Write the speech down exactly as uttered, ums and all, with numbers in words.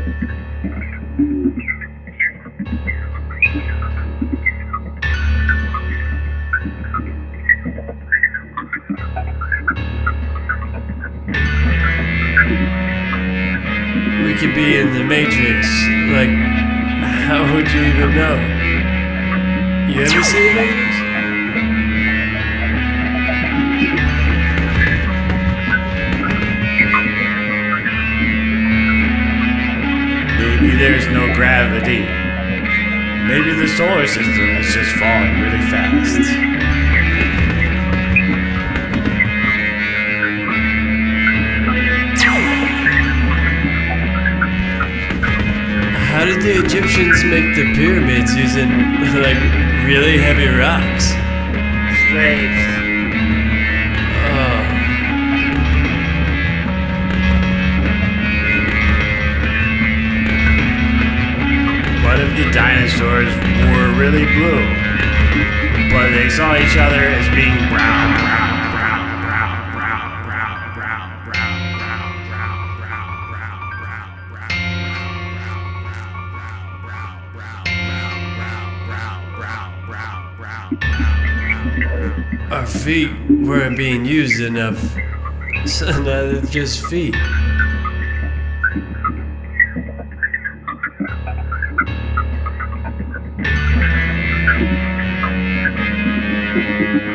We could be in the Matrix. Like, how would you even know? You ever see the Matrix? Maybe there's no gravity. Maybe the solar system is just falling really fast. How did the Egyptians make the pyramids using, like, really heavy rocks? Slaves. Oh. What if the dinosaurs were really blue, but they saw each other as being brown, brown, brown, brown, brown, brown, brown, brown, brown, brown, brown, brown, brown, brown. Our feet weren't being used enough, so now they're just feet. Thank you.